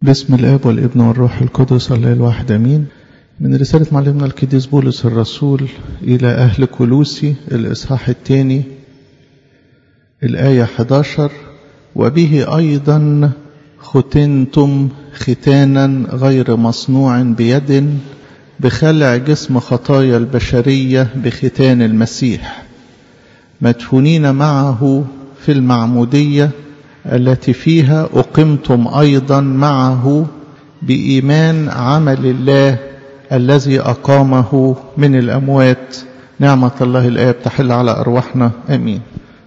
باسم الآب والابن والروح القدس الله الواحد امين. من رسالة معلمنا القديس بولس الرسول إلى أهل كولوسي الإصحاح 2 الآية 11: وبه أيضا ختنتم ختانا غير مصنوع بيد بخلع جسم خطايا البشرية بختان المسيح، مدفونين معه في المعمودية التي فيها أقمتم أيضا معه بإيمان عمل الله الذي أقامه من الأموات. نعمة الله الآب تحل على أرواحنا آمين.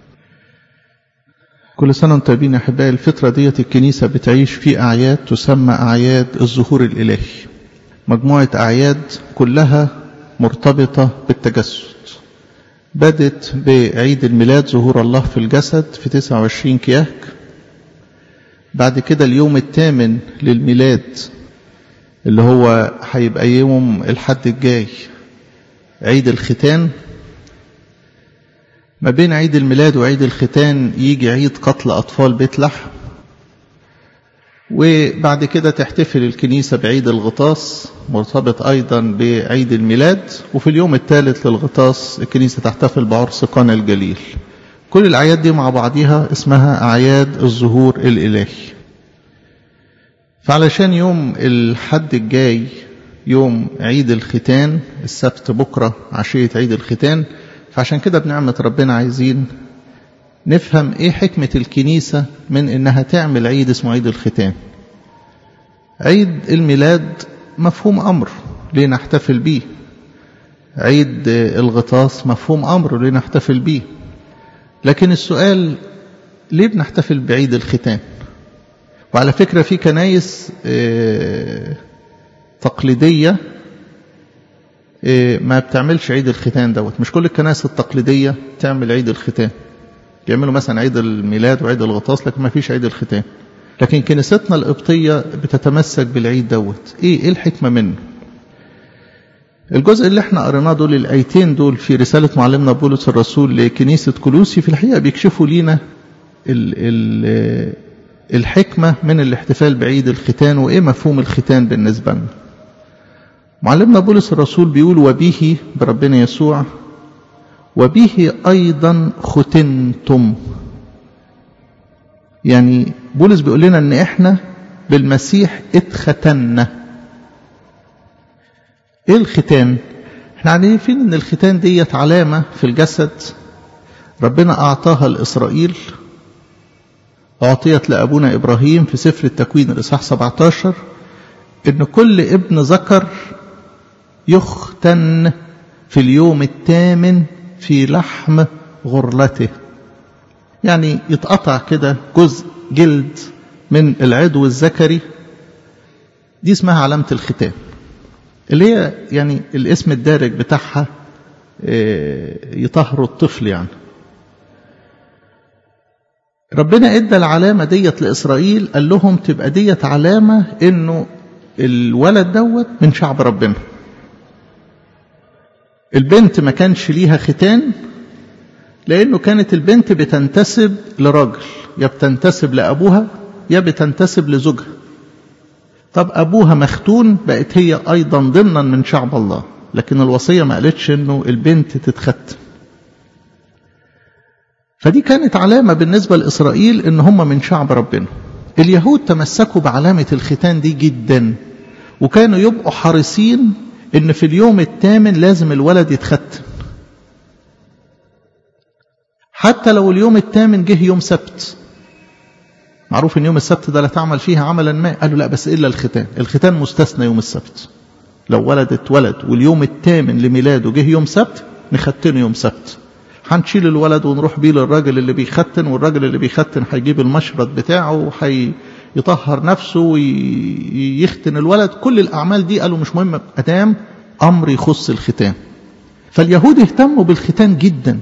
كل سنة وانتم طيبين يا أحبائي. الفترة ديت الكنيسة بتعيش في أعياد تسمى أعياد الظهور الإلهي، مجموعة أعياد كلها مرتبطة بالتجسد. بدت بعيد الميلاد ظهور الله في الجسد في 29 كياك. بعد كده اليوم الثامن للميلاد اللي هو هيبقى يوم الحد الجاي عيد الختان. ما بين عيد الميلاد وعيد الختان يجي عيد قتل أطفال بيت لحم، وبعد كده تحتفل الكنيسة بعيد الغطاس مرتبط أيضا بعيد الميلاد، وفي اليوم الثالث للغطاس الكنيسة تحتفل بعرس قانا الجليل. كل الأعياد دي مع بعضها اسمها أعياد الظهور الإلهي. فعلشان يوم الحد الجاي يوم عيد الختان، السبت بكرة عشية عيد الختان، فعشان كده بنعمة ربنا عايزين نفهم ايه حكمة الكنيسة من انها تعمل عيد اسمه عيد الختان. عيد الميلاد مفهوم امر ليه نحتفل بيه، عيد الغطاس مفهوم امر ليه نحتفل بيه، لكن السؤال ليه بنحتفل بعيد الختان؟ وعلى فكرة في كنايس تقليدية ما بتعملش عيد الختان دوت. مش كل الكنائس التقليدية تعمل عيد الختان، يعملوا مثلا عيد الميلاد وعيد الغطاس لكن ما فيش عيد الختان. لكن كنيستنا القبطية بتتمسك بالعيد دوت. ايه الحكمة منه؟ الجزء اللي احنا قريناه دول، الآيتين دول في رسالة معلمنا بولس الرسول لكنيسة كولوسي، في الحقيقة بيكشفوا لينا الحكمة من الاحتفال بعيد الختان وايه مفهوم الختان بالنسبة لنا. معلمنا بولس الرسول بيقول وبه، بربنا يسوع، وبه أيضا ختنتم. يعني بولس بيقول لنا ان احنا بالمسيح اتختنا. ايه الختان؟ احنا عارفين ان الختان ديت علامة في الجسد ربنا اعطاها لإسرائيل، اعطيت لأبونا إبراهيم في سفر التكوين الإصحاح 17، ان كل ابن ذكر يختن في اليوم الثامن في لحم غرلته. يعني يتقطع كده جزء جلد من العضو الذكري، دي اسمها علامة الختان، اللي هي يعني الاسم الدارج بتاعها يطهر الطفل. يعني ربنا ادى العلامة ديت لإسرائيل، قال لهم تبقى ديت علامة انه الولد دوت من شعب ربنا. البنت ما كانش ليها ختان لأنه كانت البنت بتنتسب لراجل، يا بتنتسب لأبوها يا بتنتسب لزوجها. طب أبوها مختون، بقت هي أيضا ضمنا من شعب الله، لكن الوصية ما قالتش أنه البنت تتختم. فدي كانت علامة بالنسبة لإسرائيل أن هم من شعب ربنا. اليهود تمسكوا بعلامة الختان دي جدا، وكانوا يبقوا حريصين ان في اليوم الثامن لازم الولد يتختم، حتى لو اليوم الثامن جه يوم سبت. معروف ان يوم السبت ده لا تعمل فيها عملا ما، قالوا لا بس الا الختان. الختان مستثنى يوم السبت. لو ولد اتولد واليوم الثامن لميلاده جه يوم سبت نختنه يوم سبت. هنشيل الولد ونروح بيه للراجل اللي بيختن، والراجل اللي بيختن هيجيب المشرط بتاعه وهيطهر نفسه ويختن الولد. كل الأعمال دي قالوا مش مهم أدام أمر يخص الختان. فاليهود اهتموا بالختان جدا،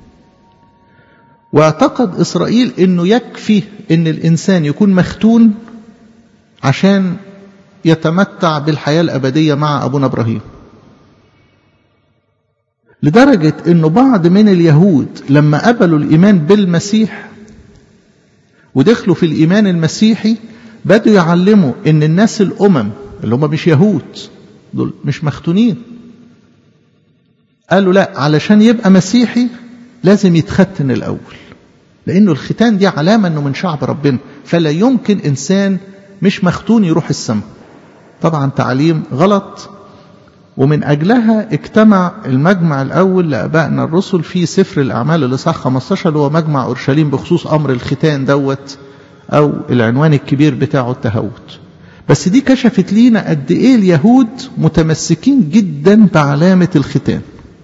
واعتقد إسرائيل أنه يكفي أن الإنسان يكون مختون عشان يتمتع بالحياة الأبدية مع أبونا إبراهيم. لدرجة أنه بعض من اليهود لما قبلوا الإيمان بالمسيح ودخلوا في الإيمان المسيحي بدوا يعلموا ان الناس الامم اللي هم مش يهود دول مش مختونين. قالوا لا، علشان يبقى مسيحي لازم يتختن الاول، لانه الختان دي علامة انه من شعب ربنا، فلا يمكن انسان مش مختون يروح السماء. طبعا تعليم غلط، ومن أجلها اجتمع المجمع الأول لآبائنا الرسل في سفر الأعمال الإصحاح 15 اللي هو مجمع أورشليم بخصوص أمر الختان دوت، أو العنوان الكبير بتاعه التهوت. بس دي كشفت لينا قد إيه اليهود متمسكين جدا بعلامة الختان.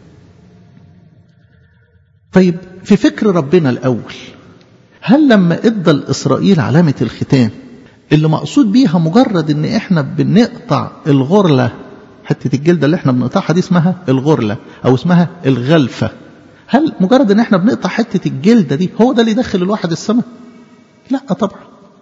طيب في فكر ربنا الأول، هل لما ادى لإسرائيل علامة الختان اللي مقصود بيها مجرد ان احنا بنقطع الغرلة، حتة الجلدة اللي احنا بنقطعها دي اسمها الغرلة او اسمها الغلفة، هل مجرد ان احنا بنقطع حتة الجلدة دي هو ده اللي يدخل الواحد السماء؟ لا طبعا.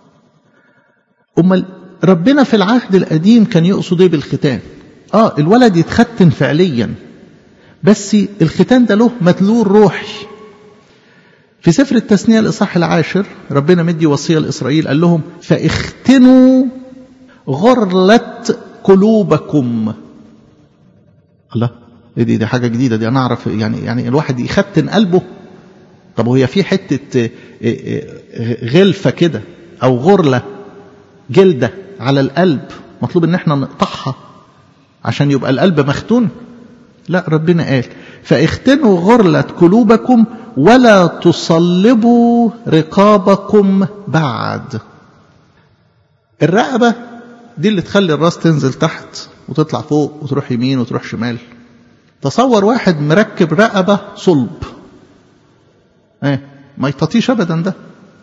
امال ربنا في العهد القديم كان يقصد ايه بالختان؟ الولد يتختن فعليا، بس الختان ده له مدلول روحي. في سفر التثنية الإصحاح 10 ربنا مدي وصية لإسرائيل، قال لهم فاختنوا غرلة قلوبكم. الله، دي حاجة جديدة دي، أنا أعرف يعني الواحد يختن قلبه. طب وهي في حتة غلفة كده أو غرلة جلدة على القلب مطلوب إن احنا نقطعها عشان يبقى القلب مختون؟ لا، ربنا قال فاختنوا غرلة قلوبكم ولا تصلبوا رقابكم بعد. الرقبة دي اللي تخلي الراس تنزل تحت وتطلع فوق وتروح يمين وتروح شمال. تصور واحد مركب رقبة صلب، ما يطيش أبدا ده.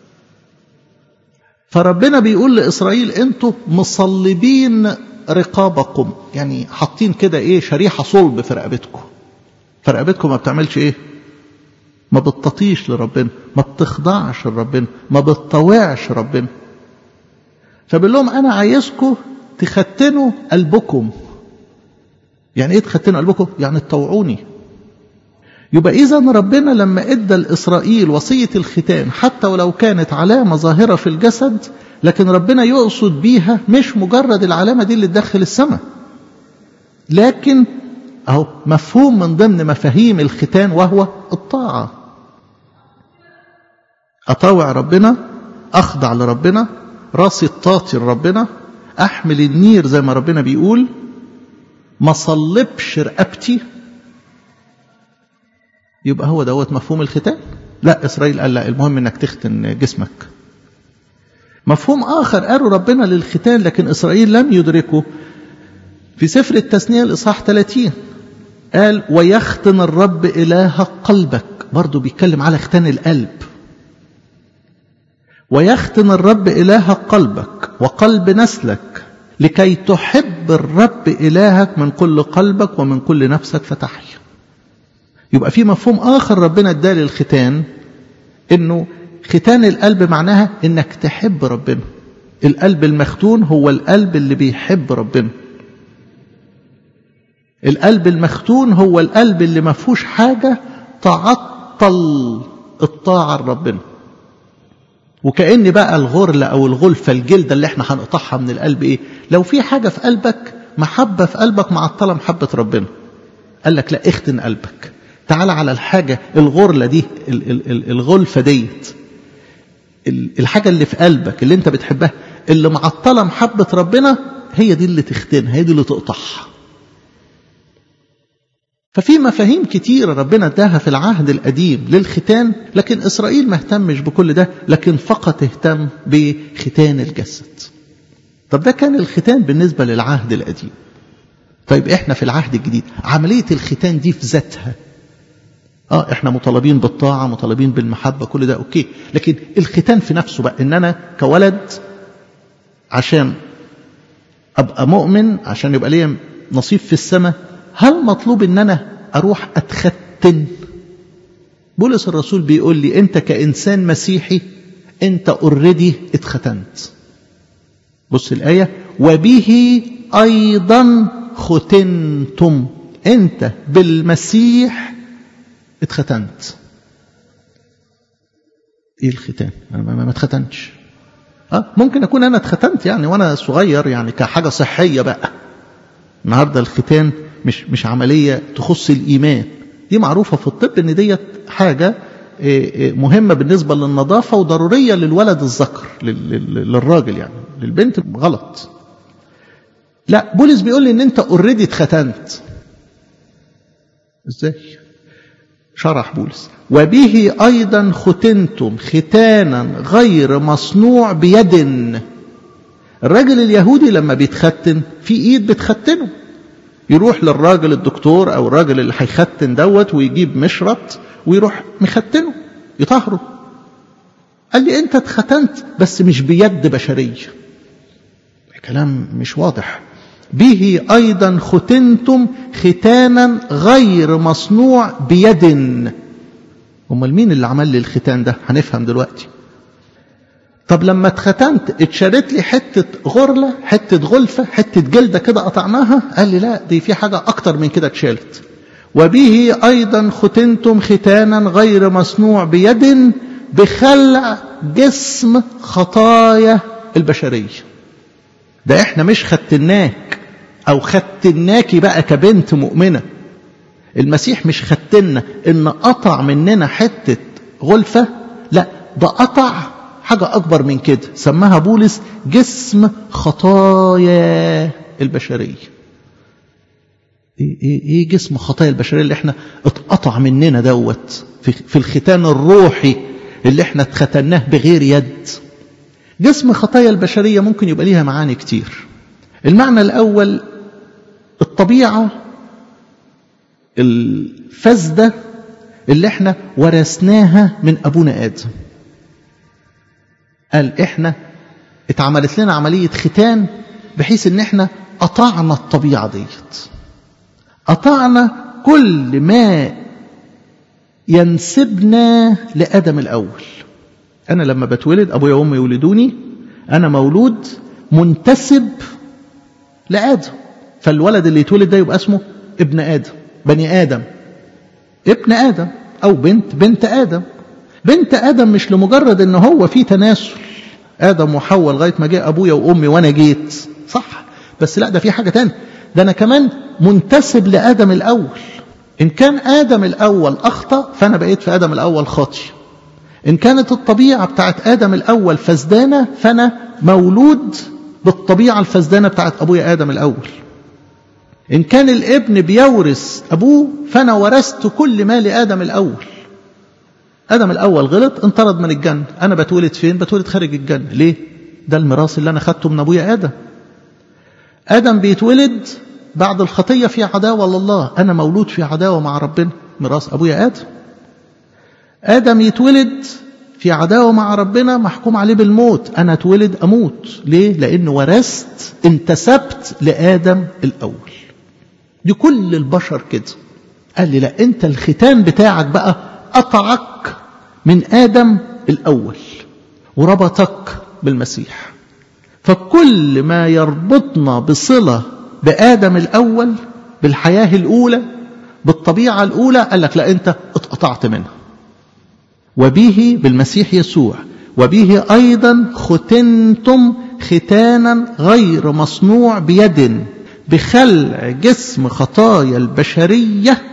فربنا بيقول لإسرائيل انتوا مصلبين رقابكم، يعني حاطين كده شريحة صلب في رقبتكم. فرقبتكم ما بتعملش ما بتطيش لربنا، ما بتخضعش لربنا، ما بتطوعش ربنا. فبقول لهم انا عايزكم تختنوا قلبكم. يعني ايه تختنوا قلبكم؟ يعني تطوعوني. يبقى اذا ربنا لما ادى لاسرائيل وصية الختان حتى ولو كانت علامة ظاهرة في الجسد، لكن ربنا يقصد بيها مش مجرد العلامة دي اللي تدخل السماء، لكن اهو مفهوم من ضمن مفاهيم الختان وهو الطاعة. اطاوع ربنا، اخضع لربنا، راسي الطاطي لربنا، احمل النير زي ما ربنا بيقول، ما صلبش رقبتي. يبقى هو دوت مفهوم الختان. لا، اسرائيل قال لا، المهم انك تختن جسمك. مفهوم اخر قالوا ربنا للختان لكن اسرائيل لم يدركه، في سفر التثنية الإصحاح 30 قال ويختن الرب إله قلبك. برضو بيتكلم على ختان القلب. ويختن الرب إله قلبك وقلب نسلك لكي تحب الرب إلهك من كل قلبك ومن كل نفسك فتحيا. يبقى في مفهوم آخر ربنا اداه للختان، إنه ختان القلب معناها إنك تحب ربنا. القلب المختون هو القلب اللي بيحب ربنا. القلب المختون هو القلب اللي ما فيهوش حاجة تعطل الطاعة لربنا. وكأن بقى الغرلة أو الغلفة الجلدة اللي احنا هنقطعها من القلب لو في حاجة في قلبك، محبة في قلبك معطلة محبة ربنا، قال لك لا، اختن قلبك. تعال على الحاجة الغرلة دي، الغلفة ديت، الحاجة اللي في قلبك اللي انت بتحبها اللي معطلة محبة ربنا، هي دي اللي تختنها، هي دي اللي تقطعها. ففي مفاهيم كتيرة ربنا اداها في العهد القديم للختان، لكن إسرائيل ما اهتمش بكل ده، لكن فقط اهتم بختان الجسد. طب ده كان الختان بالنسبة للعهد القديم. طيب احنا في العهد الجديد عملية الختان دي في ذاتها، احنا مطالبين بالطاعة، مطالبين بالمحبة، كل ده اوكي، لكن الختان في نفسه بقى، ان انا كولد عشان ابقى مؤمن، عشان يبقى لي نصيب في السماء، هل مطلوب ان انا اروح اتختن؟ بولس الرسول بيقول لي انت كإنسان مسيحي انت اوريدي اتختنت. بص الآية، وبه ايضا ختنتم. انت بالمسيح اتختنت. ايه الختان؟ انا ما اتختنتش. ممكن أكون أنا اتختنت يعني وأنا صغير يعني كحاجة صحية بقى. النهاردة الختان مش عملية تخص الإيمان، دي معروفة في الطب إن ديت حاجة مهمة بالنسبة للنظافة وضرورية للولد الذكر للراجل، يعني للبنت غلط. لا، بولس بيقول لي إن أنت اوريدي اتختنت. إزاي؟ شرح بولس: وبه أيضا ختنتم ختانا غير مصنوع بيد. الراجل اليهودي لما بيتختن في ايد بتختنه، يروح للراجل الدكتور او الراجل اللي هيختن دوت ويجيب مشرط ويروح مختنه يطهره. قال لي انت اتختنت بس مش بيد بشرية. الكلام مش واضح. به ايضا ختنتم ختانا غير مصنوع بيد. امال مين اللي عمل لي الختان ده؟ هنفهم دلوقتي. طب لما اتختنت اتشالت لي حتة غرلة، حتة غلفة، حتة جلدة كده قطعناها؟ قال لي لا، دي في حاجة اكتر من كده اتشالت. وبه ايضا ختنتم ختانا غير مصنوع بيد بخلع جسم خطايا البشرية. ده احنا مش ختناك او ختناكي بقى كبنت مؤمنة. المسيح مش ختنا ان قطع مننا حتة غلفة، لا، ده قطع حاجة أكبر من كده، سماها بولس جسم خطايا البشرية. إيه جسم خطايا البشرية اللي احنا اتقطع مننا دوت في الختان الروحي اللي احنا اتختناه بغير يد؟ جسم خطايا البشرية ممكن يبقى ليها معاني كتير. المعنى الأول الطبيعة الفاسدة اللي احنا ورثناها من أبونا آدم. قال احنا اتعملت لنا عملية ختان بحيث ان احنا قطعنا الطبيعة ديت، قطعنا كل ما ينسبنا لآدم الأول. أنا لما بتولد أبويا وأمي يولدوني، أنا مولود منتسب لآدم، فالولد اللي يتولد ده يبقى اسمه ابن آدم، بني آدم، ابن آدم، أو بنت آدم. بنت آدم مش لمجرد ان هو في تناسل آدم وحواء لغاية ما جاء أبويا وأمي وأنا جيت، صح، بس لا، ده في حاجة تانية، ده أنا كمان منتسب لآدم الأول. إن كان آدم الأول أخطأ فأنا بقيت في آدم الأول خاطئ. إن كانت الطبيعة بتاعت آدم الأول فسدانة فأنا مولود بالطبيعة الفسدانة بتاعت أبويا آدم الأول. إن كان الابن بيورث أبوه فأنا ورثت كل ما لآدم الأول. آدم الأول غلط، انطرد من الجنة، أنا بتولد فين؟ بتولد خارج الجنة. ليه؟ ده الميراث اللي أنا خدته من أبويا آدم. آدم بيتولد بعد الخطية في عداوة لله، أنا مولود في عداوة مع ربنا، ميراث أبويا آدم. آدم يتولد في عداوة مع ربنا، محكوم عليه بالموت، أنا اتولد أموت. ليه؟ لأن ورثت، انتسبت لآدم الأول. دي كل البشر كده. قال لي لا، أنت الختان بتاعك بقى قطعك من آدم الأول وربطك بالمسيح. فكل ما يربطنا بصلة بآدم الأول، بالحياة الأولى، بالطبيعة الأولى، قال لك لا، أنت اتقطعت منها. وبه، بالمسيح يسوع، وبه أيضا ختنتم ختانا غير مصنوع بيد بخلع جسم خطايا البشرية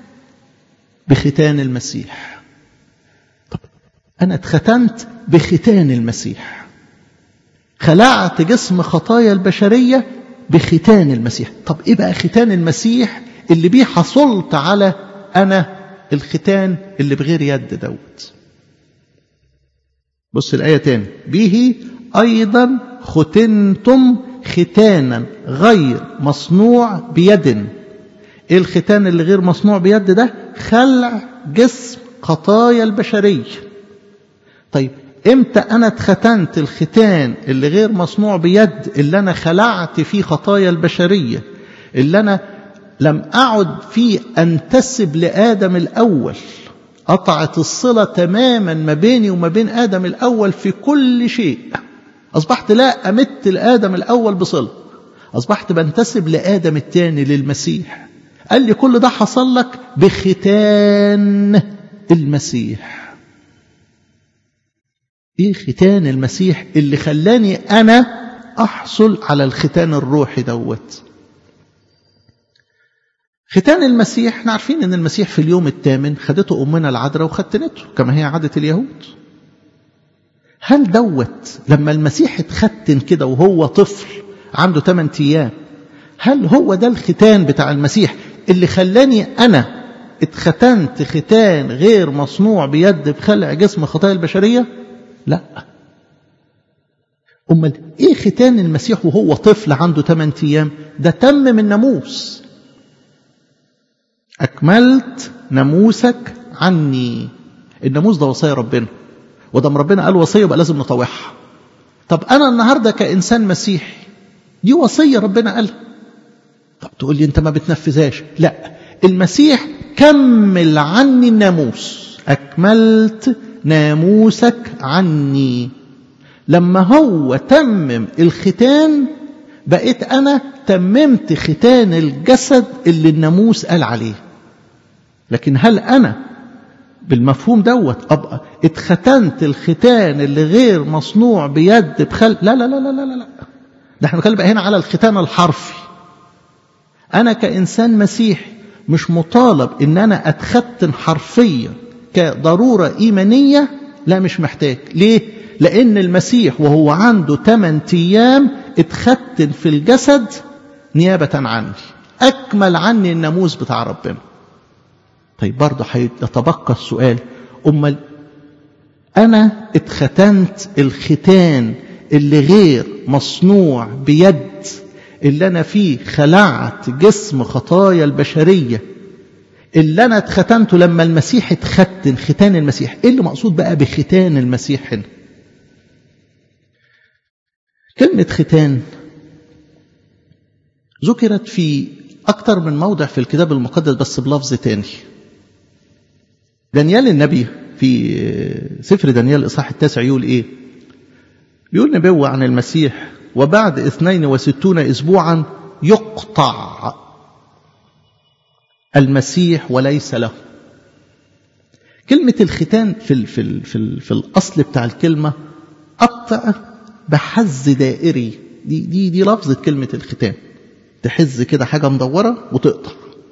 بختان المسيح. طب أنا اتختنت بختان المسيح، خلعت جسم خطايا البشرية بختان المسيح. طب إيه بقى ختان المسيح اللي بيه حصلت على أنا الختان اللي بغير يد دوت؟ بص الآية تاني: به أيضا ختنتم ختانا غير مصنوع بيد. إيه الختان اللي غير مصنوع بيد ده؟ خلع جسم خطايا البشرية. طيب امتى أنا اتختنت الختان اللي غير مصنوع بيد، اللي أنا خلعت فيه خطايا البشرية، اللي أنا لم أعد فيه أنتسب لآدم الأول، قطعت الصلة تماما ما بيني وما بين آدم الأول في كل شيء، أصبحت لا أمت لآدم الأول بصلة، أصبحت بنتسب لآدم الثاني للمسيح. قال لي كل ده حصل لك بختان المسيح. ايه ختان المسيح اللي خلاني انا احصل على الختان الروحي دوت؟ ختان المسيح، احنا عارفين ان المسيح في اليوم الثامن خدته امنا العذراء وختنته كما هي عادة اليهود. هل دوت لما المسيح اتختن كده وهو طفل عنده 8 ايام، هل هو ده الختان بتاع المسيح اللي خلاني انا اتختنت ختان غير مصنوع بيد بخلع جسم خطايا البشرية؟ لا. امال ايه ختان المسيح وهو طفل عنده 8 ايام؟ ده تمم الناموس. اكملت ناموسك عني. الناموس ده وصية ربنا، ودام ربنا قال وصية يبقى لازم نطوعها. طب انا النهارده كانسان مسيحي دي وصية ربنا قالها، طب تقول لي انت ما بتنفذهاش. لا، المسيح كمل عني الناموس. اكملت ناموسك عني. لما هو تمم الختان بقيت انا تممت ختان الجسد اللي الناموس قال عليه. لكن هل انا بالمفهوم دوت ابقى اتختنت الختان اللي غير مصنوع بيد بخلق؟ لا لا لا لا لا لا. ده احنا بنتكلم بقى هنا على الختان الحرفي. انا كانسان مسيحي مش مطالب ان انا اتختن حرفيا كضرورة ايمانية. لا، مش محتاج. ليه؟ لان المسيح وهو عنده 8 ايام اتختن في الجسد نيابة عني، اكمل عني الناموس بتاع ربنا. طيب برضه هيتبقى السؤال، امال انا اتختنت الختان اللي غير مصنوع بيد، اللي انا فيه خلعت جسم خطايا البشرية، اللي انا اتختنته لما المسيح اتختن ختان المسيح، ايه اللي مقصود بقى بختان المسيح هنا؟ كلمة ختان ذكرت في اكتر من موضع في الكتاب المقدس بس بلفظ تاني. دانيال النبي في سفر دانيال الإصحاح 9 يقول ايه؟ يقول نبوة عن المسيح: وبعد 62 أسبوعا يقطع المسيح وليس له. كلمة الختان في الأصل بتاع الكلمة قطع بحز دائري. دي لفظة كلمة الختان، تحز كده حاجة مدورة وتقطع.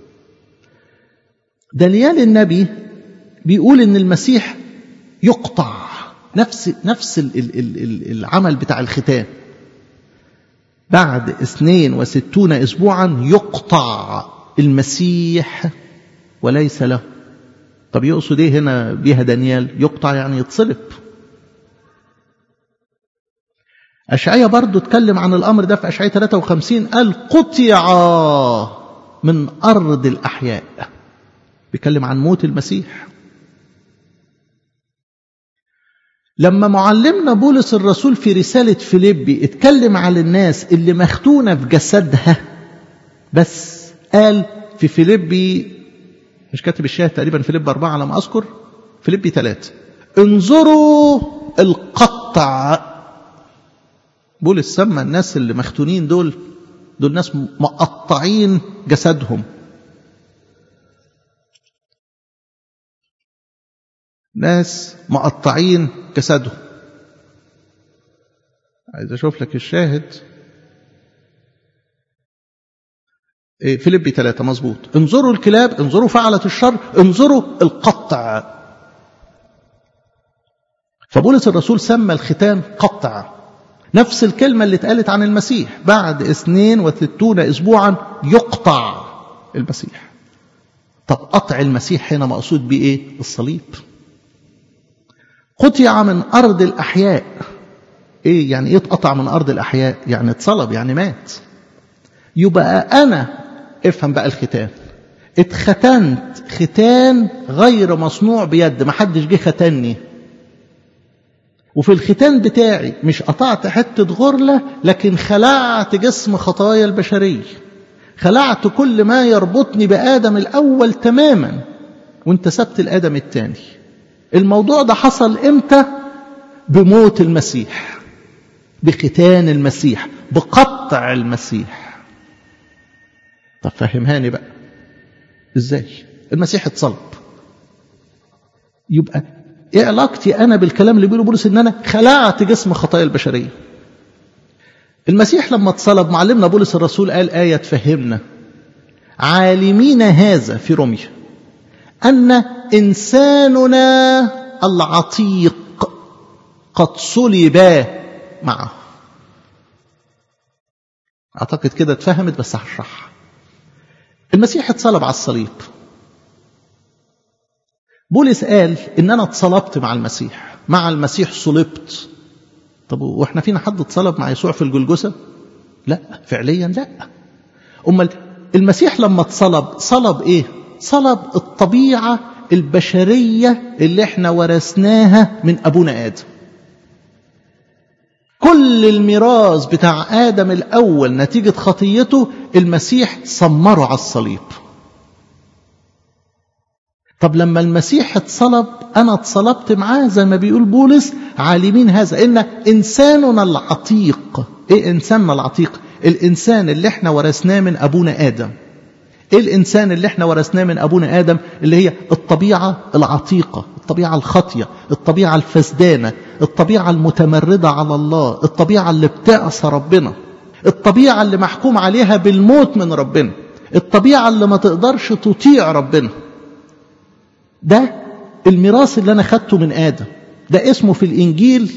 دانيال النبي بيقول ان المسيح يقطع، نفس العمل بتاع الختان. بعد 62 أسبوعا يقطع المسيح وليس له. طب يقصد ايه هنا بيها دانيال؟ يقطع يعني يتصلب. أشعياء برضو اتكلم عن الأمر ده في أشعياء 53، قال قطع من أرض الأحياء. بيتكلم عن موت المسيح. لما معلمنا بولس الرسول في رسالة فيليبي اتكلم على الناس اللي مختونة في جسدها، بس قال في فيليبي، مش كاتب الشاهد تقريبا، فيليبي 4 على ما أذكر، فيليبي 3، انظروا القطع. بولس سمى الناس اللي مختونين دول ناس مقطعين جسدهم، ناس مقطعين جسدهم. عايز اشوف لك الشاهد. فيليبي 3 مظبوط. انظروا الكلاب، انظروا فعلة الشر، انظروا القطع. فبولس الرسول سمى الختان قطع. نفس الكلمة اللي اتقالت عن المسيح: بعد 62 أسبوعا يقطع المسيح. طب قطع المسيح هنا مقصود بيه ايه؟ الصليب. قطع من أرض الأحياء. ايه يعني ايه اتقطع من أرض الأحياء؟ يعني اتصلب، يعني مات. يبقى أنا، افهم بقى الختان، اتختنت ختان غير مصنوع بيد، ما حدش جه ختني. وفي الختان بتاعي مش قطعت حتة غرلة، لكن خلعت جسم خطايا البشرية، خلعت كل ما يربطني بآدم الأول تماما، وانتسبت الآدم الثاني. الموضوع ده حصل امتى؟ بموت المسيح، بختان المسيح، بقطع المسيح. طب فهمهاني بقى ازاي المسيح اتصلب. يبقى ايه علاقتي انا بالكلام اللي بيقوله بولس ان انا خلعت جسم خطايا البشريه؟ المسيح لما اتصلب معلمنا بولس الرسول قال آية تفهمنا: عالمين هذا في روميا أن إنساننا العتيق قد صلب معه. أعتقد كده اتفهمت، بس هشرحها. المسيح اتصلب على الصليب. بولس قال إن أنا اتصلبت مع المسيح صلبت. طب واحنا فينا حد اتصلب مع يسوع في الجلجسة؟ لا، فعليا لا. أمال المسيح لما اتصلب صلب ايه؟ صلب الطبيعة البشرية اللي احنا ورثناها من أبونا آدم. كل الميراث بتاع آدم الأول نتيجة خطيته المسيح سمره على الصليب. طب لما المسيح اتصلب أنا اتصلبت معاه زي ما بيقول بولس: عالمين هذا إن إنساننا العتيق. إيه إنساننا العتيق؟ الإنسان اللي احنا ورثناه من أبونا آدم. إيه الإنسان اللي احنا ورثناه من أبونا آدم؟ اللي هي الطبيعة العتيقة، الطبيعة الخاطية، الطبيعة الفسدانة، الطبيعة المتمردة على الله، الطبيعة اللي بتعصى ربنا، الطبيعة اللي محكوم عليها بالموت من ربنا، الطبيعة اللي ما تقدرش تطيع ربنا. ده الميراث اللي أنا خدته من آدم. ده اسمه في الإنجيل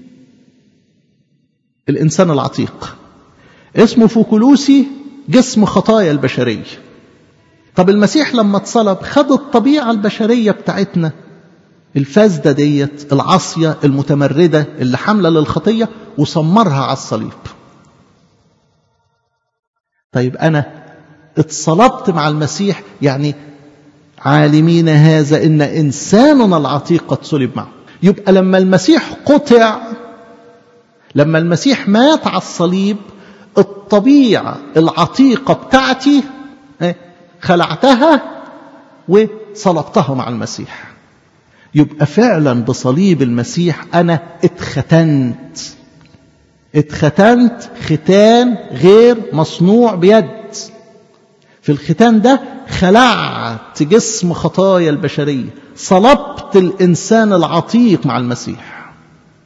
الإنسان العتيق، اسمه في كولوسي جسم خطايا البشرية. طب المسيح لما اتصلب خد الطبيعة البشرية بتاعتنا الفاسدة ديت، العاصية المتمردة اللي حاملة للخطية، وسمرها على الصليب. طيب أنا اتصلبت مع المسيح، يعني عالمين هذا إن إنساننا العتيق قد صلب معه. يبقى لما المسيح قطع، لما المسيح مات على الصليب، الطبيعة العتيقة بتاعتي خلعتها وصلبتها مع المسيح. يبقى فعلا بصليب المسيح أنا اتختنت ختان غير مصنوع بيد. في الختان ده خلعت جسم خطايا البشرية، صلبت الإنسان العتيق مع المسيح.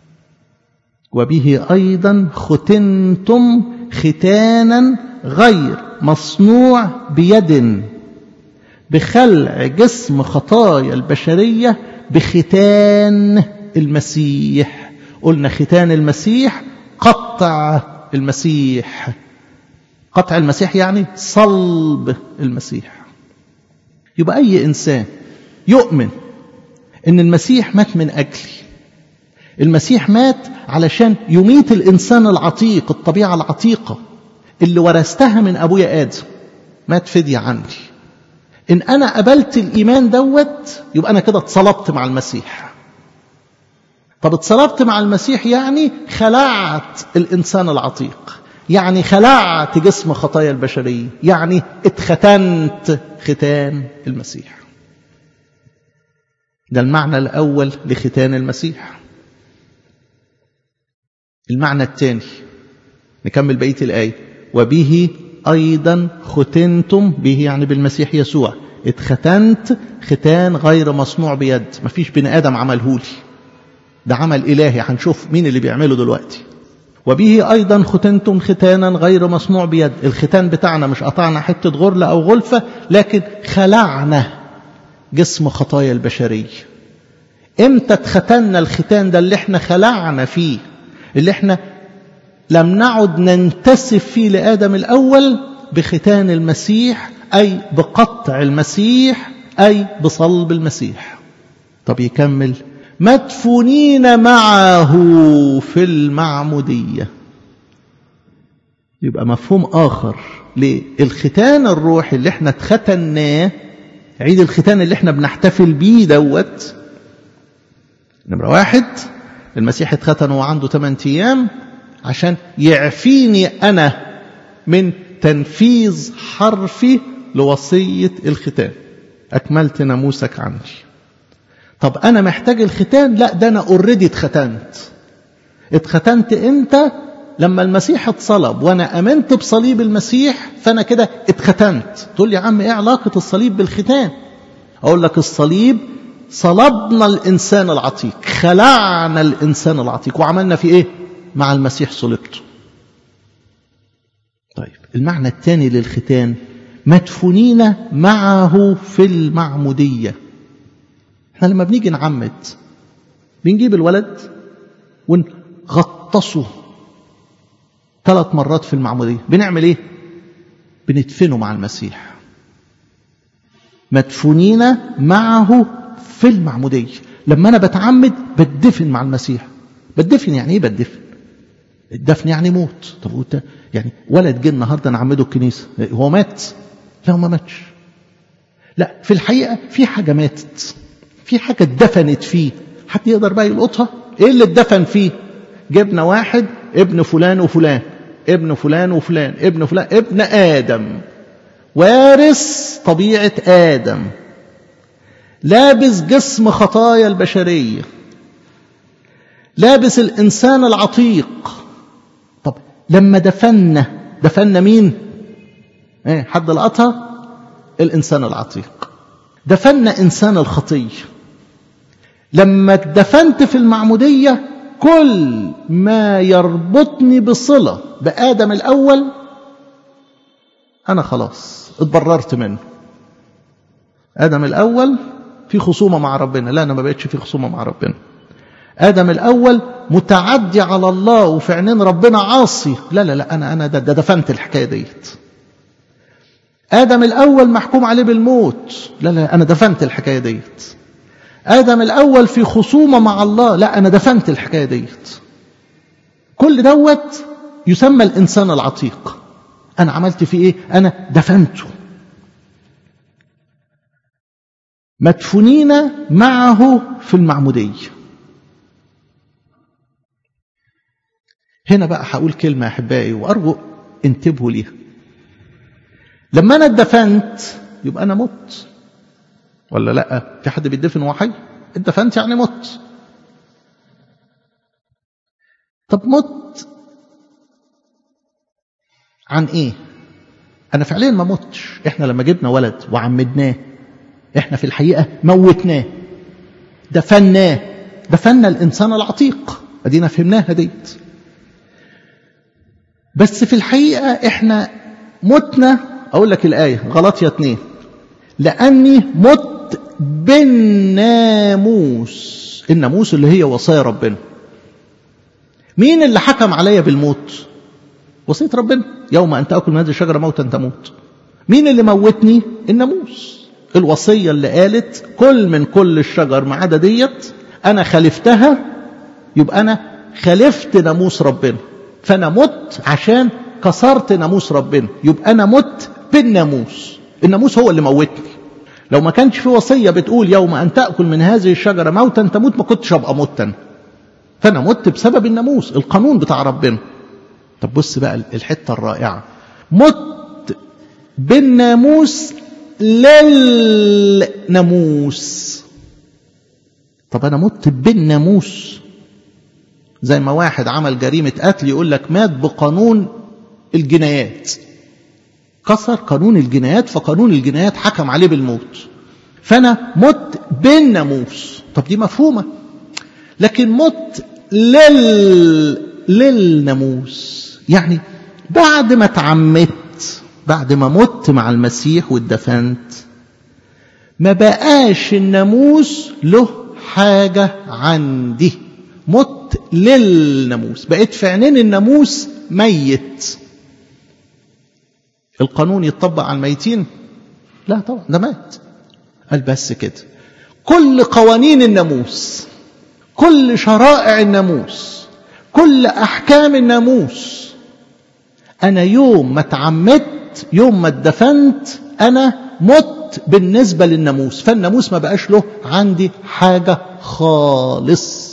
وبه أيضا ختنتم ختانا غير مصنوع بيد بخلع جسم خطايا البشرية بختان المسيح. قلنا ختان المسيح قطع المسيح. قطع المسيح يعني صلب المسيح. يبقى أي إنسان يؤمن إن المسيح مات من أجلي، المسيح مات علشان يميت الإنسان العتيق، الطبيعة العتيقة اللي ورثتها من أبويا آدم، مات فدية عني. إن أنا قبلت الإيمان دوت يبقى أنا كده اتصلبت مع المسيح. طب اتصلبت مع المسيح يعني خلعت الإنسان العتيق، يعني خلعت جسم خطايا البشرية، يعني اتختنت ختان المسيح. ده المعنى الأول لختان المسيح. المعنى الثاني نكمل بقية الآية: وبه أيضا ختنتم، به يعني بالمسيح يسوع، اتختنت ختان غير مصنوع بيد. مفيش بني آدم عملهولي، ده عمل إلهي، هنشوف مين اللي بيعمله دلوقتي. وبه أيضا ختنتم ختانا غير مصنوع بيد. الختان بتاعنا مش قطعنا حتة غرلة أو غلفة، لكن خلعنا جسم خطايا البشرية. امتى اتختنا الختان ده اللي احنا خلعنا فيه، اللي احنا لم نعد ننتسب فيه لآدم الأول؟ بختان المسيح، أي بقطع المسيح، أي بصلب المسيح. طب يكمل: مدفونين معه في المعمودية. يبقى مفهوم آخر للختان الروحي اللي احنا اتختناه، عيد الختان اللي احنا بنحتفل بيه دوت. نمرة 1، المسيح اتختن وعنده 8 أيام عشان يعفيني أنا من تنفيذ حرفي لوصية الختان. أكملت ناموسك عني. طب أنا محتاج الختان؟ لا، ده أنا أوريدي اتختنت إمتى؟ لما المسيح اتصلب وأنا أمنت بصليب المسيح، فأنا كده اتختنت. تقول لي يا عم إيه علاقة الصليب بالختان؟ أقول لك الصليب صلبنا الإنسان العتيق، خلعنا الإنسان العتيق وعملنا في إيه؟ مع المسيح صلبته. طيب المعنى الثاني للختان مدفونين معه في المعمودية. احنا لما بنيجي نعمد بنجيب الولد ونغطسه 3 مرات في المعمودية. بنعمل ايه؟ بندفنه مع المسيح. مدفونين معه في المعمودية. لما أنا بتعمد بدفن مع المسيح. بدفن يعني ايه بدفن؟ الدفن يعني موت. طب يعني ولد جه النهارده نعمده الكنيسة هو مات؟ لا هو ما ماتش. لا في الحقيقة في حاجة ماتت، في حاجة اتدفنت فيه. حد يقدر بقى يلقطها؟ ايه اللي اتدفن فيه؟ جبنا واحد ابن فلان وفلان، ابن فلان وفلان، ابن فلان، ابن آدم، وارث طبيعة آدم، لابس جسم خطايا البشرية، لابس الإنسان العتيق. طب لما دفنا مين؟ حد لقطها؟ الإنسان العتيق. دفنا إنسان الخطية. لما دفنت في المعمودية كل ما يربطني بصلة بآدم الأول أنا خلاص اتبررت منه. آدم الأول في خصومة مع ربنا، لا أنا ما بقتش في خصومة مع ربنا. آدم الأول متعدي على الله وفي عينين ربنا عاصي، لا أنا دفنت الحكاية ديت. آدم الأول محكوم عليه بالموت، لا أنا دفنت الحكاية ديت. آدم الأول في خصومة مع الله، لا أنا دفنت الحكاية ديت. كل دوت يسمى الإنسان العتيق. أنا عملت فيه إيه؟ أنا دفنته. مدفونين معه في المعمودية. هنا بقى هقول كلمة يا أحبائي وأرجو انتبهوا ليها. لما أنا اتدفنت يبقى أنا مت ولا لا؟ في حد بيدفن وهو حي؟ اتدفنت يعني مت. طب مت عن ايه؟ انا فعليا ما متش. احنا لما جبنا ولد وعمدناه احنا في الحقيقة موتناه، دفنا الانسان العتيق. ادينا فهمناها ديت. بس في الحقيقة احنا متنا. اقول لك الآية غلاطية 2، لأني مت بالناموس. الناموس اللي هي وصايا ربنا. مين اللي حكم عليا بالموت؟ وصية ربنا، يوم أن تأكل من هذه الشجرة موتا تموت. مين اللي موتني؟ الناموس، الوصية اللي قالت كل من كل الشجر ما عدا ديت. أنا خالفتها يبقى أنا خالفت ناموس ربنا، فأنا مت عشان كسرت ناموس ربنا، يبقى أنا مت بالناموس. الناموس هو اللي موتني. لو ما كانش في وصية بتقول يوم أن تأكل من هذه الشجرة موتا تموت ما كنتش أبقى متا. فأنا مت بسبب الناموس، القانون بتاع ربنا. طب بص بقى الحتة الرائعة، مت بالناموس للناموس. طب أنا مت بالناموس زي ما واحد عمل جريمة قتل يقول لك مات بقانون الجنايات، كسر قانون الجنايات فقانون الجنايات حكم عليه بالموت. فأنا مت بالناموس. طب دي مفهومة. لكن مت للناموس يعني بعد ما اتعمدت، بعد ما مت مع المسيح واتدفنت، ما بقاش الناموس له حاجة عندي. مت للناموس، بقيت في عينين الناموس ميت. القانون يتطبق على الميتين؟ لا طبعا، ده مات. قال بس كده كل قوانين الناموس، كل شرائع الناموس، كل أحكام الناموس، أنا يوم ما اتعمدت، يوم ما اتدفنت، أنا مت بالنسبة للناموس. فالناموس ما بقاش له عندي حاجة خالص.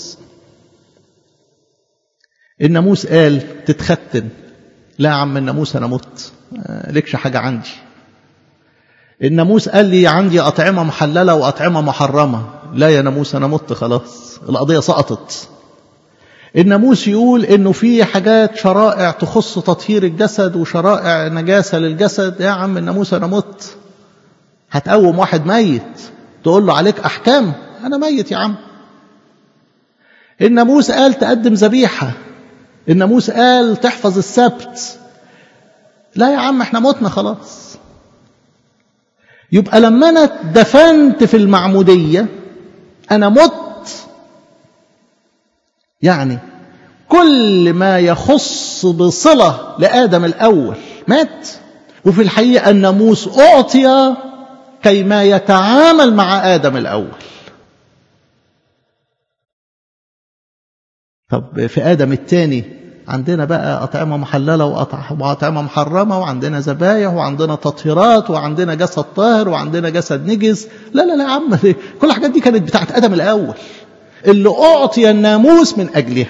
الناموس قال تتختن، لا يا عم الناموس أنا مت، لكش حاجة عندي. الناموس قال لي عندي أطعمة محللة وأطعمة محرمة، لا يا ناموس أنا مت خلاص، القضية سقطت. الناموس يقول إنه في حاجات شرائع تخص تطهير الجسد وشرائع نجاسة للجسد، يا عم الناموس أنا مت. هتقوم واحد ميت تقول له عليك أحكام؟ أنا ميت يا عم. الناموس قال تقدم ذبيحة، الناموس قال تحفظ السبت. لا يا عم احنا متنا خلاص. يبقى لما أنا دفنت في المعمودية أنا مت، يعني كل ما يخص بصلة لآدم الأول مات. وفي الحقيقة الناموس أعطي كيما يتعامل مع آدم الأول. طب في آدم الثاني عندنا بقى أطعمة محللة وأطعمة محرمة، وعندنا ذبايح، وعندنا تطهيرات، وعندنا جسد طاهر، وعندنا جسد نجس. لا لا لا يا عم، كل الحاجات دي كانت بتاعت آدم الأول اللي أعطي الناموس من أجلها.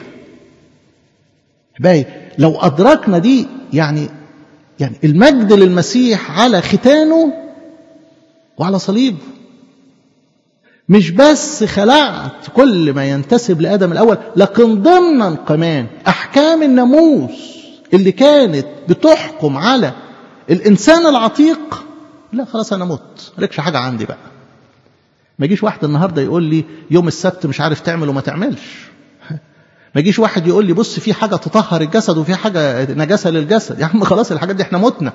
باي لو أدركنا دي يعني المجد للمسيح على ختانه وعلى صليبه. مش بس خلعت كل ما ينتسب لآدم الأول، لكن ضمنا كمان أحكام الناموس اللي كانت بتحكم على الإنسان العتيق. لا خلاص أنا مت، مالكش حاجة عندي بقى. ما يجيش واحد النهاردة يقول لي يوم السبت مش عارف تعمل وما تعملش. ما يجيش واحد يقول لي بص في حاجة تطهر الجسد وفي حاجة نجاسة للجسد. يا عم خلاص الحاجات دي احنا متنا،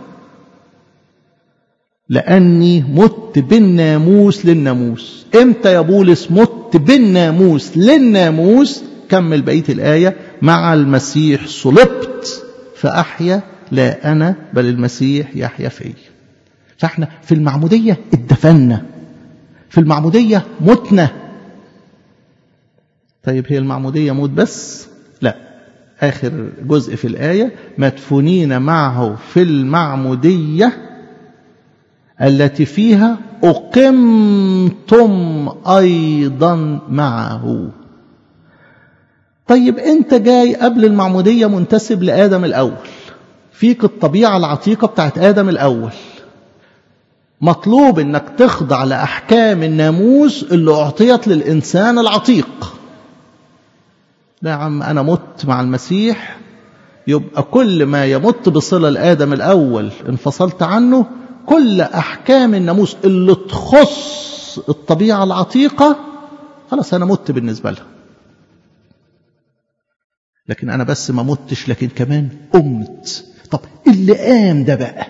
لأني مت بالناموس للناموس. امتى يا بولس مت بالناموس للناموس؟ كمل بقية الآية: مع المسيح صلبت فأحيا لا أنا بل المسيح يحيا فيا. فاحنا في المعمودية اتدفنا، في المعمودية متنا. طيب هي المعمودية موت بس؟ لا، آخر جزء في الآية: مدفونين معه في المعمودية التي فيها أقمتم أيضا معه. طيب أنت جاي قبل المعمودية منتسب لآدم الأول، فيك الطبيعة العتيقة بتاعت آدم الأول، مطلوب أنك تخضع لأحكام الناموس اللي أعطيت للإنسان العتيق. لا يا عم أنا مت مع المسيح، يبقى كل ما يمت بصلة لآدم الأول انفصلت عنه. كل أحكام الناموس اللي تخص الطبيعة العتيقة خلاص أنا مت بالنسبة لها. لكن أنا بس ما متش، لكن كمان قمت. طب اللي قام ده بقى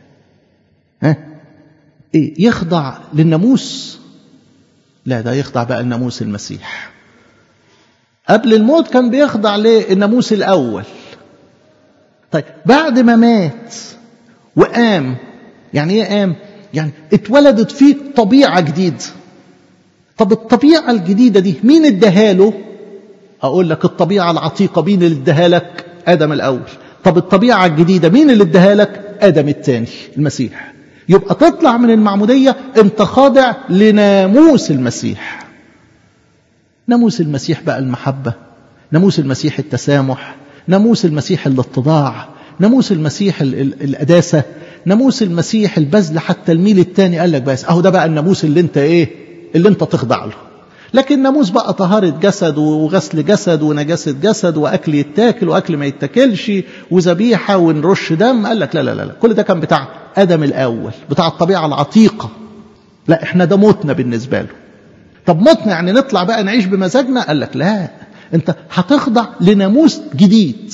إيه؟ يخضع للناموس؟ لا، ده يخضع بقى لناموس المسيح. قبل الموت كان بيخضع للناموس الأول. طيب بعد ما مات وقام، يعني ايه قام؟ يعني اتولدت فيه طبيعة جديدة. طب الطبيعة الجديدة دي مين اداها له؟ اقول لك الطبيعة العتيقة مين اللي اداها لك؟ آدم الأول. طب الطبيعة الجديدة مين اللي اداها لك؟ آدم الثاني المسيح. يبقى تطلع من المعمودية انت خاضع لناموس المسيح. ناموس المسيح بقى المحبة، ناموس المسيح التسامح، ناموس المسيح الاتضاع، ناموس المسيح القداسة، ناموس المسيح البذل حتى الميل الثاني. قال لك بس اهو ده بقى الناموس اللي انت اللي انت تخضع له. لكن ناموس بقى طهارة جسد وغسل جسد ونجاسة جسد واكل يتاكل واكل ما يتاكلش وذبيحة ونرش دم، قال لك لا لا لا، كل ده كان بتاع آدم الأول، بتاع الطبيعة العتيقة. لا احنا ده موتنا بالنسبة له. طب موتنا يعني نطلع بقى نعيش بمزاجنا؟ قال لك لا، انت هتخضع لناموس جديد.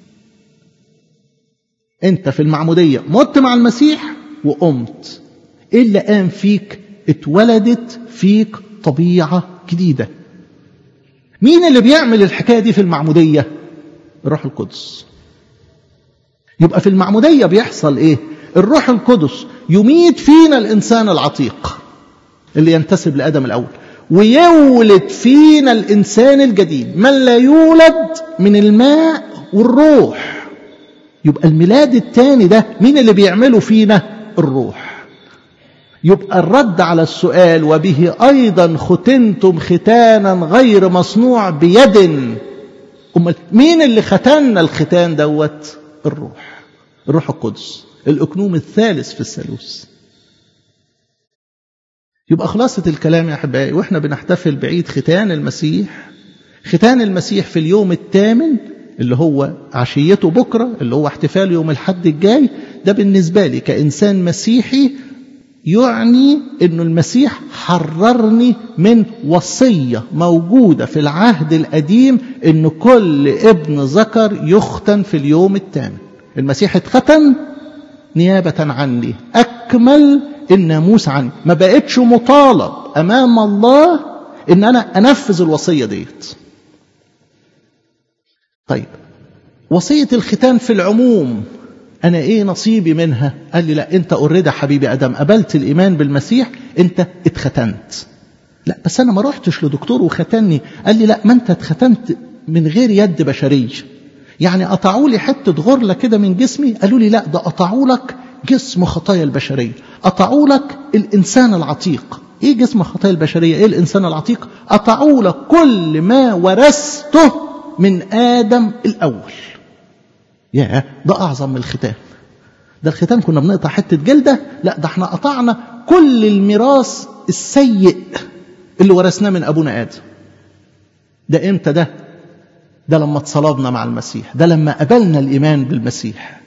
انت في المعمودية مت مع المسيح وقمت. ايه اللي قام فيك؟ اتولدت فيك طبيعة جديدة. مين اللي بيعمل الحكاية دي في المعمودية؟ الروح القدس. يبقى في المعمودية بيحصل ايه؟ الروح القدس يميت فينا الإنسان العتيق اللي ينتسب لآدم الأول، ويولد فينا الإنسان الجديد من لا يولد من الماء والروح. يبقى الميلاد الثاني ده مين اللي بيعمله فينا؟ الروح. يبقى الرد على السؤال: وبه أيضا ختنتم ختانا غير مصنوع بيد. أمال مين اللي ختنا الختان دوت؟ الروح، الروح القدس، الأكنوم الثالث في الثالوث. يبقى خلاصة الكلام يا أحبائي، وإحنا بنحتفل بعيد ختان المسيح، ختان المسيح في اليوم الثامن اللي هو عشيته بكرة، اللي هو احتفال يوم الحد الجاي، ده بالنسبة لي كإنسان مسيحي يعني إنه المسيح حررني من وصية موجودة في العهد القديم إن كل ابن ذكر يختن في اليوم الثامن. المسيح اتختن نيابة عني، أكمل الناموس عني، ما بقتش مطالب أمام الله إن أنا أنفذ الوصية ديت. طيب وصية الختان في العموم أنا إيه نصيبي منها؟ قال لي لا، أنت أوريدي حبيبي أدم قبلت الإيمان بالمسيح، أنت اتختنت. لا بس أنا ما رحتش لدكتور وختني. قال لي لا، ما أنت اتختنت من غير يد بشرية. يعني قطعوا لي حتة غرلة كده من جسمي، قالوا لي لا، ده قطعوا لك جسم خطايا البشرية، قطعوا لك الإنسان العتيق. إيه جسم خطايا البشرية؟ إيه الإنسان العتيق؟ قطعوا لك كل ما ورثته من آدم الأول. يا ده أعظم من الختان. ده الختان كنا بنقطع حتة جلدة، لا ده احنا قطعنا كل الميراث السيء اللي ورثناه من أبونا آدم. ده إمتى ده؟ ده لما اتصلبنا مع المسيح، ده لما قبلنا الإيمان بالمسيح.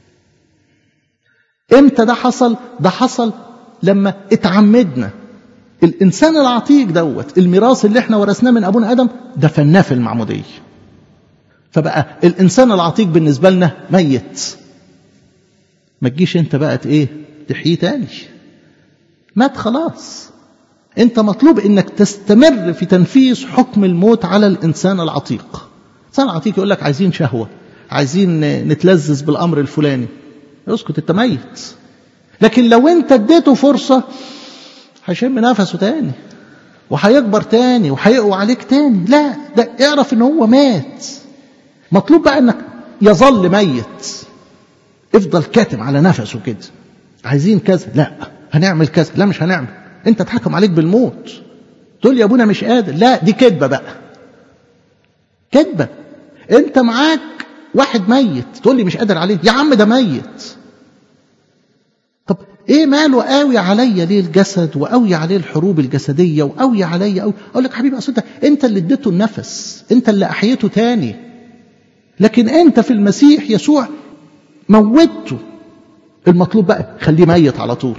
إمتى ده حصل؟ ده حصل لما اتعمدنا. الإنسان العتيق دوت الميراث اللي احنا ورثناه من أبونا آدم دفناه في المعمودية، فبقى الإنسان العتيق بالنسبة لنا ميت. ما تجيش انت بقى ايه تحييه تاني، مات خلاص. انت مطلوب انك تستمر في تنفيذ حكم الموت على الإنسان العتيق. الإنسان العتيق يقول لك عايزين شهوة، عايزين نتلذذ بالأمر الفلاني، اسكت انت ميت. لكن لو انت اديته فرصة هيشم نفسه تاني وهيكبر تاني وهيقوى عليك تاني. لا، ده اعرف ان هو مات. مطلوب بقى انك يظل ميت، افضل كاتم على نفسه كده. عايزين كذا، لا هنعمل كذا، لا مش هنعمل. انت تحكم عليك بالموت، تقول يا ابونا مش قادر، لا دي كذبة بقى، كذبة. انت معاك واحد ميت تقول لي مش قادر عليه، يا عم ده ميت. طب ايه ماله قوي عليا ليه الجسد، وقوي عليه الحروب الجسدية، وقوي عليا قوي. اقول لك حبيبي اصل انت اللي اديته النفس، انت اللي احييته تاني. لكن انت في المسيح يسوع موته. المطلوب بقى خليه ميت على طول.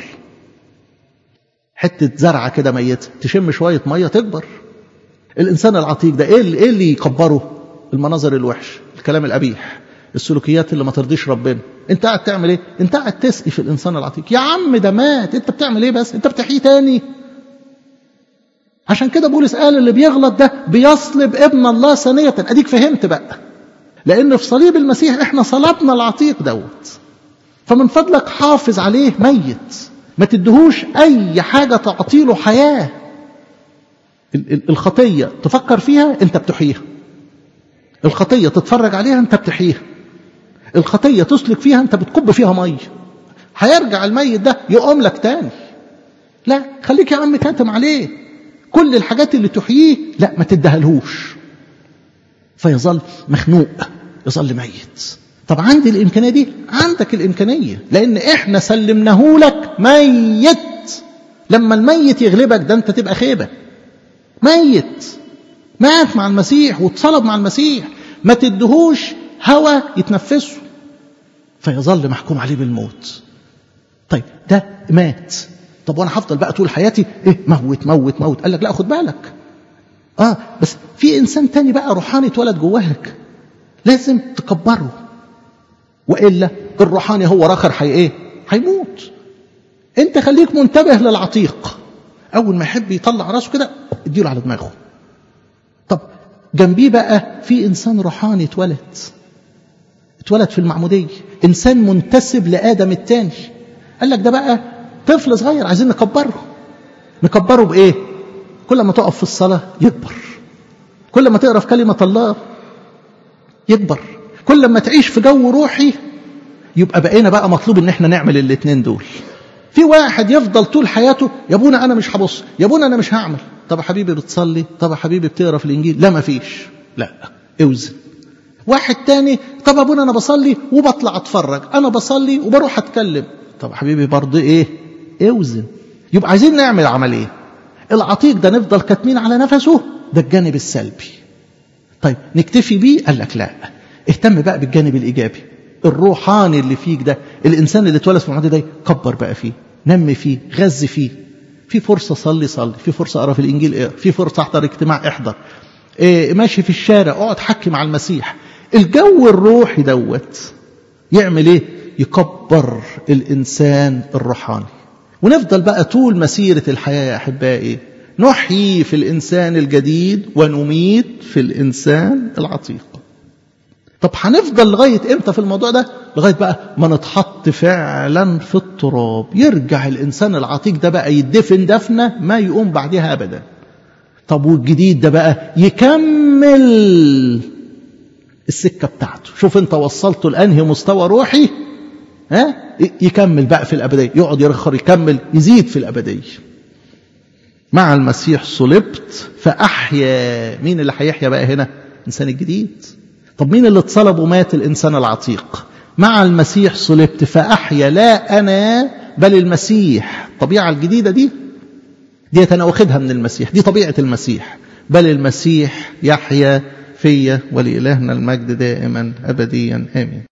حتة زرعة كده ميتة تشم شوية مية تكبر. الإنسان العتيق ده ايه اللي يكبره؟ المناظر الوحش، الكلام القبيح، السلوكيات اللي ما ترضيش ربنا. انت قاعد تعمل ايه؟ انت قاعد تسقي في الإنسان العتيق. يا عم ده مات، انت بتعمل ايه بس؟ انت بتحييه تاني. عشان كده بولس قال اللي بيغلط ده بيصلب ابن الله ثانية. اديك فهمت بقى، لأن في صليب المسيح احنا صلبنا العتيق دوت. فمن فضلك حافظ عليه ميت، ما تدهوش أي حاجة تعطيله حياة. الخطية تفكر فيها أنت بتحييها، الخطية تتفرج عليها أنت بتحييها، الخطية تسلك فيها أنت بتكب فيها مية. هيرجع الميت ده يقوم لك تاني. لا خليك يا عم كاتم عليه. كل الحاجات اللي تحييه لا ما تدهلهوش، فيظل مخنوق، يظل ميت. طب عندي الإمكانية دي، عندك الإمكانية، لأن إحنا سلمناه لك ميت. لما الميت يغلبك ده أنت تبقى خيبة. ميت مات مع المسيح واتصلب مع المسيح، ما تدهوش هوى يتنفسه فيظل محكوم عليه بالموت. طيب ده مات، طب وانا هفضل بقى طول حياتي ايه موت موت موت؟ قال لك لا خد بالك، بس في انسان تاني بقى روحاني اتولد جواك، لازم تكبره، والا الروحاني هو راخر هيموت. انت خليك منتبه للعتيق، اول ما يحب يطلع راسه كده اديله على دماغه. طب جنبيه بقى في انسان روحاني اتولد في المعمودية، انسان منتسب لآدم الثاني. قال لك ده بقى طفل صغير عايزين نكبره بايه؟ كل ما تقف في الصلاة يكبر، كل ما تقرأ في كلمة الله يكبر، كل ما تعيش في جو روحي يبقى بقينا بقى مطلوب ان احنا نعمل الاثنين دول. في واحد يفضل طول حياته يا ابونا انا مش هبص، يا ابونا انا مش هعمل. طب يا حبيبي بتصلي؟ طب يا حبيبي بتقرا في الانجيل؟ لا ما فيش، لا اوزن. واحد تاني طب ابونا انا بصلي وبطلع اتفرج، انا بصلي وبروح اتكلم. طب يا حبيبي برضه ايه؟ اوزن. يبقى عايزين نعمل عمليه. العتيق ده نفضل كاتمين على نفسه، ده الجانب السلبي. طيب نكتفي بيه؟ قال لك لا، اهتم بقى بالجانب الايجابي الروحاني اللي فيك ده. الانسان اللي اتولد في المعمودية ده كبر بقى فيه، نمي فيه، غذي فيه. في فرصة صلي، في فرصة أقرأ في الإنجيل اقرأ، في فرصة أحضر اجتماع احضر، ماشي في الشارع اقعد حكي مع المسيح. الجو الروحي دوت يعمل ايه؟ يكبر الإنسان الروحاني. ونفضل بقى طول مسيرة الحياة يا أحبائي نحيي في الإنسان الجديد ونميت في الإنسان العتيق. طب هنفضل لغاية امتى في الموضوع ده؟ لغاية بقى ما نتحط فعلا في التراب، يرجع الإنسان العتيق ده بقى يدفن دفنة ما يقوم بعدها أبدا. طب والجديد ده بقى يكمل السكة بتاعته. شوف انت وصلته لأنهي مستوى روحي، يكمل بقى في الأبدية، يقعد يرخر يكمل يزيد في الأبدية. مع المسيح صلبت فأحيا. مين اللي هيحيا بقى هنا؟ الإنسان الجديد. طب مين اللي اتصلب ومات؟ الإنسان العتيق. مع المسيح صلبت فأحيا، لا أنا بل المسيح. الطبيعة الجديدة دي أنا واخدها من المسيح، دي طبيعة المسيح. بل المسيح يحيا فيا، ولإلهنا المجد دائما أبديا آمين.